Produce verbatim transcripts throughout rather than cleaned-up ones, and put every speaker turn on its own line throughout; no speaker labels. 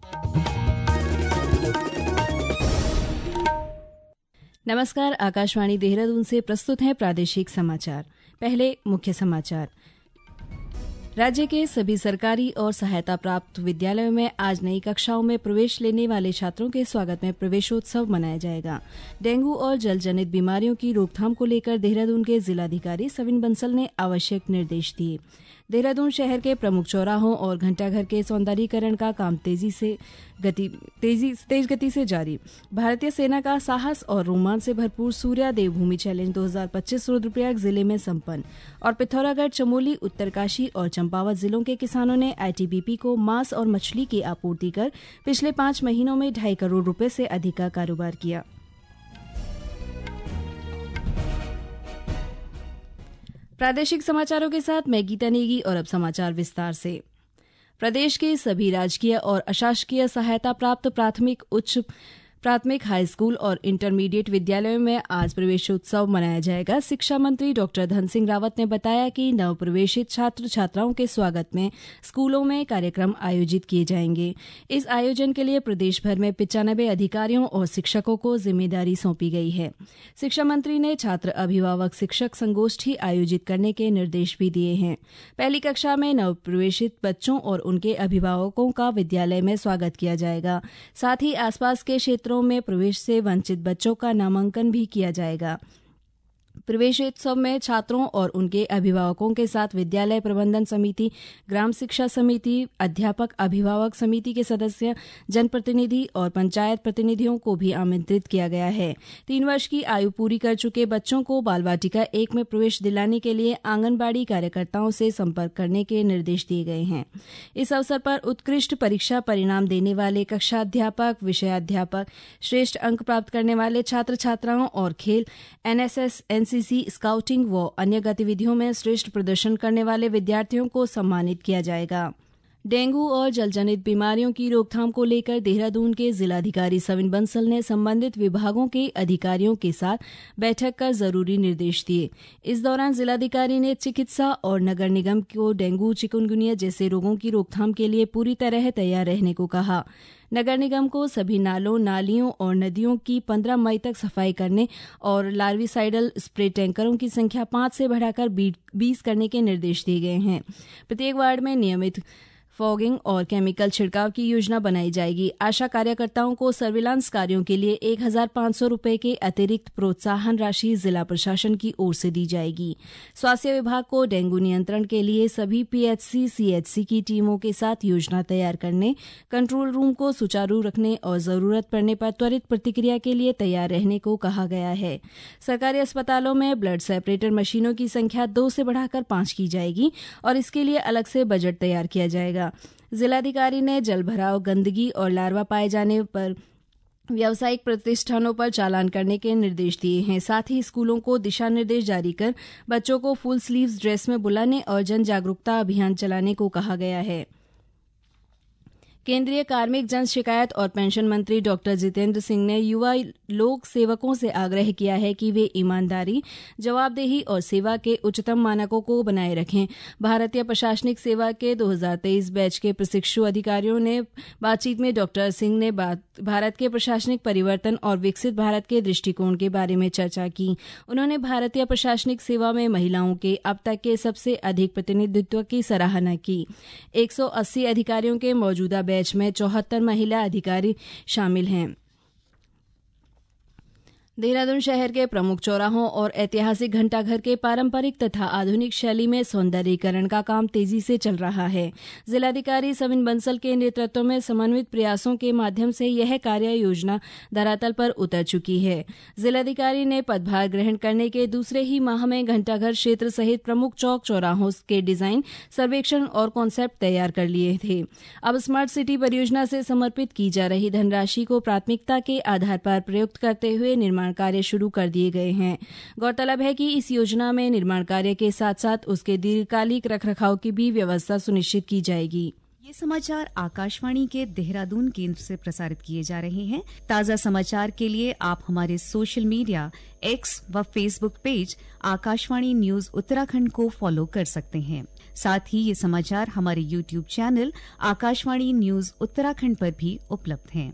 नमस्कार, आकाशवाणी देहरादून से प्रस्तुत है प्रादेशिक समाचार। पहले मुख्य समाचार। राज्य के सभी सरकारी और सहायता प्राप्त विद्यालयों में आज नई कक्षाओं में प्रवेश लेने वाले छात्रों के स्वागत में प्रवेशोत्सव मनाया जाएगा। डेंगू और जल जनित बीमारियों की रोकथाम को लेकर देहरादून के जिलाधिकारी सविन बंसल ने आवश्यक निर्देश दिए। देहरादून शहर के प्रमुख चौराहों और घंटाघर के सौंदर्यीकरण का काम तेजी से गति तेजी तेज गति से जारी। भारतीय सेना का साहस और रोमांच से भरपूर सूर्या देवभूमि चैलेंज दो हज़ार पच्चीस रुद्रप्रयाग जिले में संपन्न। और पिथौरागढ़, चमोली, उत्तरकाशी और चंपावत जिलों के किसानों ने आईटीबीपी को मांस और मछली की आपूर्ति कर पिछले पांच महीनों में ढाई करोड़ रुपए से अधिक का कारोबार किया। प्रादेशिक समाचारों के साथ मैं गीता नेगी और अब समाचार विस्तार से। प्रदेश के सभी राजकीय और अशासकीय सहायता प्राप्त प्राथमिक, उच्च प्राथमिक, हाई स्कूल और इंटरमीडिएट विद्यालयों में आज प्रवेशोत्सव मनाया जाएगा। शिक्षा मंत्री डॉक्टर धन सिंह रावत ने बताया कि नवप्रवेशित छात्र छात्राओं के स्वागत में स्कूलों में कार्यक्रम आयोजित किए जाएंगे। इस आयोजन के लिए प्रदेश भर में पिचानबे अधिकारियों और शिक्षकों को जिम्मेदारी सौंपी गई है। शिक्षा मंत्री ने छात्र अभिभावक शिक्षक संगोष्ठी आयोजित करने के निर्देश भी दिए हैं। पहली कक्षा में नवप्रवेशित बच्चों और उनके अभिभावकों का विद्यालय में स्वागत किया जाएगा। साथ ही आसपास के क्षेत्रों में प्रवेश से वंचित बच्चों का नामांकन भी किया जाएगा। प्रवेशोत्सव में छात्रों और उनके अभिभावकों के साथ विद्यालय प्रबंधन समिति, ग्राम शिक्षा समिति, अध्यापक अभिभावक समिति के सदस्य, जनप्रतिनिधि और पंचायत प्रतिनिधियों को भी आमंत्रित किया गया है। तीन वर्ष की आयु पूरी कर चुके बच्चों को बाल वाटिका एक में प्रवेश दिलाने के लिए आंगनबाड़ी कार्यकर्ताओं से संपर्क करने के निर्देश दिए गए हैं। इस अवसर पर उत्कृष्ट परीक्षा परिणाम देने वाले कक्षाध्यापक, विषयाध्यापक, श्रेष्ठ अंक प्राप्त करने वाले छात्र छात्राओं और खेल, एनएसएस, एनसीसी, स्काउटिंग व अन्य गतिविधियों में श्रेष्ठ प्रदर्शन करने वाले विद्यार्थियों को सम्मानित किया जाएगा। डेंगू और जलजनित बीमारियों की रोकथाम को लेकर देहरादून के जिलाधिकारी सविन बंसल ने संबंधित विभागों के अधिकारियों के साथ बैठक कर जरूरी निर्देश दिए। इस दौरान जिलाधिकारी ने चिकित्सा और नगर निगम को डेंगू, चिकुनगुनिया जैसे रोगों की रोकथाम के लिए पूरी तरह तैयार रहने को कहा। नगर निगम को सभी नालों, नालियों और नदियों की पंद्रह मई तक सफाई करने और लार्विसाइडल स्प्रे टैंकरों की संख्या पांच से बढ़ाकर बीस करने के निर्देश दिए गए हैं। प्रत्येक वार्ड में नियमित फॉगिंग और केमिकल छिड़काव की योजना बनाई जाएगी। आशा कार्यकर्ताओं को सर्विलांस कार्यों के लिए एक हजार पाँच सौ रुपए के अतिरिक्त प्रोत्साहन राशि जिला प्रशासन की ओर से दी जाएगी। स्वास्थ्य विभाग को डेंगू नियंत्रण के लिए सभी पीएचसी, सीएचसी की टीमों के साथ योजना तैयार करने, कंट्रोल रूम को सुचारू रखने और जरूरत पड़ने पर त्वरित प्रतिक्रिया के लिए तैयार रहने को कहा गया है। सरकारी अस्पतालों में ब्लड सेपरेटर मशीनों की संख्या दो से बढ़ाकर पांच की जाएगी और इसके लिए अलग से बजट तैयार किया जाएगा। जिलाधिकारी ने जलभराव, गंदगी और लार्वा पाए जाने पर व्यावसायिक प्रतिष्ठानों पर चालान करने के निर्देश दिए हैं। साथ ही स्कूलों को दिशा निर्देश जारी कर बच्चों को फुल स्लीव्स ड्रेस में बुलाने और जन जागरूकता अभियान चलाने को कहा गया है। केंद्रीय कार्मिक, जन शिकायत और पेंशन मंत्री डॉक्टर जितेंद्र सिंह ने युवा लोक सेवकों से आग्रह किया है कि वे ईमानदारी, जवाबदेही और सेवा के उच्चतम मानकों को बनाए रखें। भारतीय प्रशासनिक सेवा के दो हज़ार तेईस बैच के प्रशिक्षु अधिकारियों ने बातचीत में डॉक्टर सिंह ने भारत के प्रशासनिक परिवर्तन और विकसित भारत के दृष्टिकोण के बारे में चर्चा की। उन्होंने भारतीय प्रशासनिक सेवा में महिलाओं के अब तक के सबसे अधिक प्रतिनिधित्व की सराहना की। एक सौ अस्सी अधिकारियों के मौजूदा बैच में चौहत्तर महिला अधिकारी शामिल हैं। देहरादून शहर के प्रमुख चौराहों और ऐतिहासिक घंटाघर के पारंपरिक तथा आधुनिक शैली में सौंदर्यीकरण का काम तेजी से चल रहा है। जिलाधिकारी सविन बंसल के नेतृत्व में समन्वित प्रयासों के माध्यम से यह कार्य योजना धरातल पर उतर चुकी है। जिलाधिकारी ने पदभार ग्रहण करने के दूसरे ही माह में घंटाघर क्षेत्र सहित प्रमुख चौक चौराहों के डिजाइन, सर्वेक्षण और कॉन्सेप्ट तैयार कर लिए थे। अब स्मार्ट सिटी परियोजना से समर्पित की जा रही धनराशि को प्राथमिकता के आधार पर प्रयुक्त करते हुए निर्माण कार्य शुरू कर दिए गए हैं। गौरतलब है कि इस योजना में निर्माण कार्य के साथ साथ उसके दीर्घकालिक रखरखाव की भी व्यवस्था सुनिश्चित की जाएगी।
ये समाचार आकाशवाणी के देहरादून केंद्र से प्रसारित किए जा रहे हैं। ताज़ा समाचार के लिए आप हमारे सोशल मीडिया एक्स व Facebook page Akashvani news Uttarakhand को फॉलो कर सकते हैं। साथ ही ये समाचार हमारे YouTube channel Akashvani news Uttarakhand पर भी उपलब्ध हैं।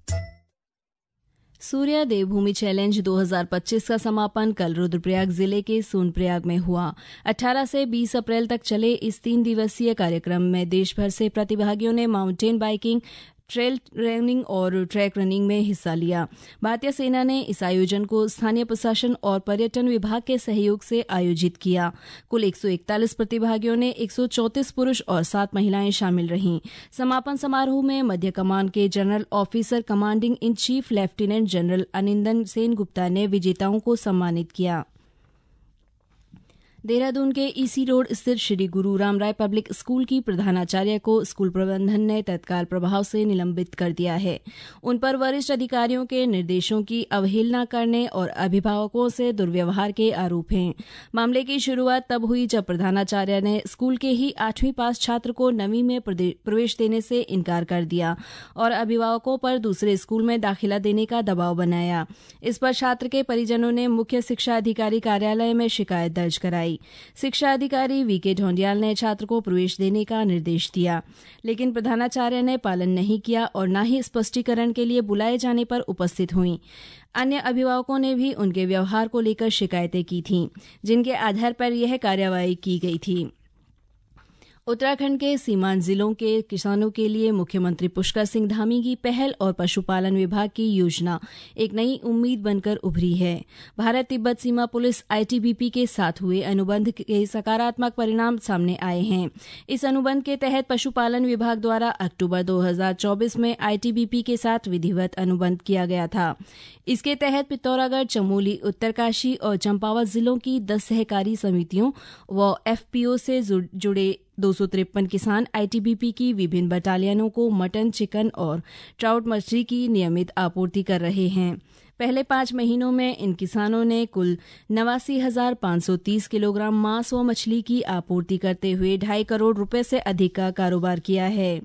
सूर्य देवभूमि चैलेंज दो हज़ार पच्चीस का समापन कल रुद्रप्रयाग जिले के सोनप्रयाग में हुआ। अठारह से बीस अप्रैल तक चले इस तीन दिवसीय कार्यक्रम में देश भर से प्रतिभागियों ने माउंटेन बाइकिंग, ट्रेल रनिंग और ट्रैक रनिंग में हिस्सा लिया। भारतीय सेना ने इस आयोजन को स्थानीय प्रशासन और पर्यटन विभाग के सहयोग से आयोजित किया। कुल एक सौ इकतालीस प्रतिभागियों ने एक सौ चौंतीस पुरुष और सात महिलाएं शामिल रहीं। समापन समारोह में मध्य कमान के general officer commanding in chief lieutenant general Anindan Sengupta ने विजेताओं को सम्मानित किया। देहरादून के ईसी रोड स्थित श्री गुरु रामराय पब्लिक स्कूल की प्रधानाचार्य को स्कूल प्रबंधन ने तत्काल प्रभाव से निलंबित कर दिया है। उन पर वरिष्ठ अधिकारियों के निर्देशों की अवहेलना करने और अभिभावकों से दुर्व्यवहार के आरोप हैं। मामले की शुरुआत तब हुई जब प्रधानाचार्य ने स्कूल के ही आठवीं पास छात्र को नवीं में प्रवेश देने से इनकार कर दिया और अभिभावकों पर दूसरे स्कूल में दाखिला देने का दबाव बनाया। इस पर छात्र के परिजनों ने मुख्य शिक्षा अधिकारी कार्यालय में शिकायत दर्ज कराई। शिक्षा अधिकारी वीके ढोंडियाल ने छात्र को प्रवेश देने का निर्देश दिया, लेकिन प्रधानाचार्य ने पालन नहीं किया और न ही स्पष्टीकरण के लिए बुलाए जाने पर उपस्थित हुई। अन्य अभिभावकों ने भी उनके व्यवहार को लेकर शिकायतें की थीं, जिनके आधार पर यह कार्रवाई की गई थी। उत्तराखंड के सीमांत जिलों के किसानों के लिए मुख्यमंत्री पुष्कर सिंह धामी की पहल और पशुपालन विभाग की योजना एक नई उम्मीद बनकर उभरी है। भारत तिब्बत सीमा पुलिस आईटीबीपी के साथ हुए अनुबंध के सकारात्मक परिणाम सामने आए हैं। इस अनुबंध के तहत पशुपालन विभाग द्वारा अक्टूबर दो हज़ार चौबीस में आईटीबीपी के साथ विधिवत अनुबंध किया गया था। इसके तहत पिथौरागढ़, चमोली, उत्तरकाशी और चंपावत जिलों की दस सहकारी समितियों व एफपीओ से जुड़े दो सौ तिरपन किसान आईटीबीपी की विभिन्न बटालियनों को मटन, चिकन और ट्राउट मछली की नियमित आपूर्ति कर रहे हैं। पहले पांच महीनों में इन किसानों ने कुल नवासी हजार पाँच सौ तीस किलोग्राम मांस व मछली की आपूर्ति करते हुए ढाई करोड़ रुपए से अधिक का कारोबार किया है।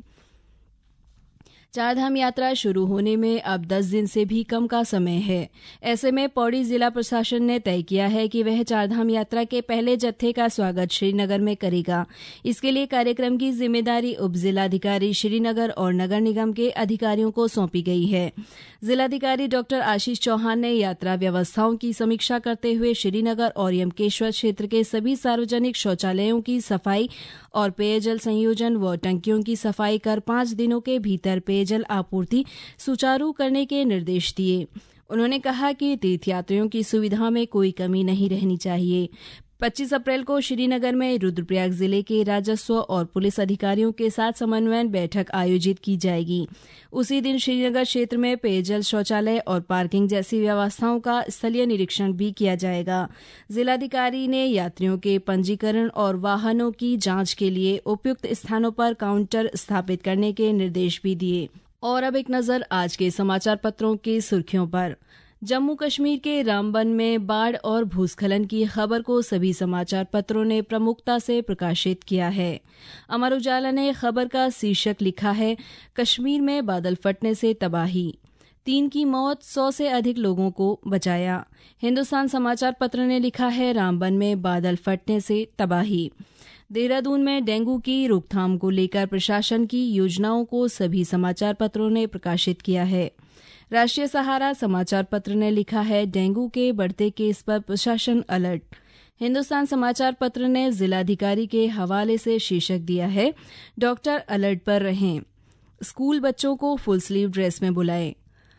चारधाम यात्रा शुरू होने में अब दस दिन से भी कम का समय है। ऐसे में पौड़ी जिला प्रशासन ने तय किया है कि वह चारधाम यात्रा के पहले जत्थे का स्वागत श्रीनगर में करेगा। इसके लिए कार्यक्रम की जिम्मेदारी उप जिलाधिकारी श्रीनगर और नगर निगम के अधिकारियों को सौंपी गई है। जिलाधिकारी डॉक्टर आशीष चौहान ने यात्रा व्यवस्थाओं की समीक्षा करते हुए श्रीनगर और यमकेश्वर क्षेत्र के सभी सार्वजनिक शौचालयों की सफाई और पेयजल संयोजन व टंकियों की सफाई कर पांच दिनों के भीतर पेयजल आपूर्ति सुचारू करने के निर्देश दिए। उन्होंने कहा कि तीर्थयात्रियों की सुविधा में कोई कमी नहीं रहनी चाहिए। पच्चीस अप्रैल को श्रीनगर में रुद्रप्रयाग जिले के राजस्व और पुलिस अधिकारियों के साथ समन्वय बैठक आयोजित की जाएगी। उसी दिन श्रीनगर क्षेत्र में पेयजल, शौचालय और पार्किंग जैसी व्यवस्थाओं का स्थलीय निरीक्षण भी किया जाएगा। जिलाधिकारी ने यात्रियों के पंजीकरण और वाहनों की जांच के लिए उपयुक्त स्थानों पर काउंटर स्थापित करने के निर्देश भी दिए। और अब एक नजर आज के समाचार पत्रों की सुर्खियों पर। जम्मू कश्मीर के रामबन में बाढ़ और भूस्खलन की खबर को सभी समाचार पत्रों ने प्रमुखता से प्रकाशित किया है। अमर उजाला ने खबर का शीर्षक लिखा है, कश्मीर में बादल फटने से तबाही, तीन की मौत, सौ से अधिक लोगों को बचाया। हिंदुस्तान समाचार पत्र ने लिखा है, रामबन में बादल फटने से तबाही। देहरादून में डेंगू की रोकथाम को लेकर प्रशासन की योजनाओं को सभी समाचार पत्रों ने प्रकाशित किया है। राष्ट्रीय सहारा समाचार पत्र ने लिखा है, डेंगू के बढ़ते केस पर प्रशासन अलर्ट। हिंदुस्तान समाचार पत्र ने जिलाधिकारी के हवाले से शीर्षक दिया है, डॉक्टर अलर्ट पर रहें, स्कूल बच्चों को फुल स्लीव ड्रेस में बुलाएं।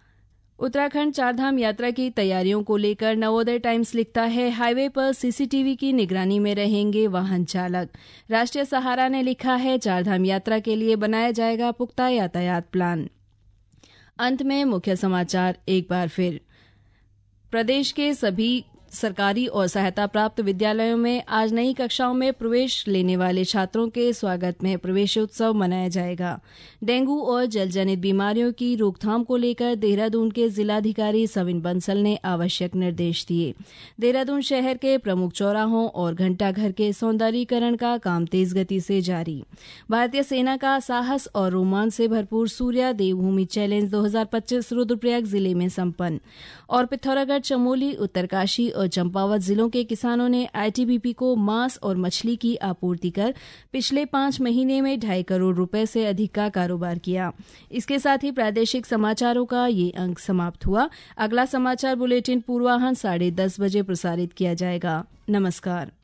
उत्तराखंड चारधाम यात्रा की तैयारियों को लेकर नवोदय टाइम्स लिखता है, हाईवे पर सीसीटीवी की निगरानी में रहेंगे वाहन चालक। राष्ट्रीय सहारा ने लिखा है, चारधाम यात्रा के लिए बनाया जाएगा पुख्ता यातायात प्लान। अंत में मुख्य समाचार एक बार फिर। प्रदेश के सभी सरकारी और सहायता प्राप्त विद्यालयों में आज नई कक्षाओं में प्रवेश लेने वाले छात्रों के स्वागत में प्रवेशोत्सव मनाया जाएगा। डेंगू और जलजनित बीमारियों की रोकथाम को लेकर देहरादून के जिलाधिकारी सविन बंसल ने आवश्यक निर्देश दिए। देहरादून शहर के प्रमुख चौराहों और घंटाघर के सौंदर्यीकरण का काम तेज गति से जारी। भारतीय सेना का साहस और रोमांच से भरपूर सूर्य देवभूमि चैलेंज दो हजार पच्चीस रुद्रप्रयाग जिले में संपन्न। और पिथौरागढ़, चमोली, उत्तरकाशी और चंपावत जिलों के किसानों ने आईटीबीपी को मांस और मछली की आपूर्ति कर पिछले पांच महीने में ढाई करोड़ रुपए से अधिक का कारोबार किया। इसके साथ ही प्रादेशिक समाचारों का ये अंक समाप्त हुआ। अगला समाचार बुलेटिन पूर्वाह्न साढ़े दस बजे प्रसारित किया जाएगा। नमस्कार।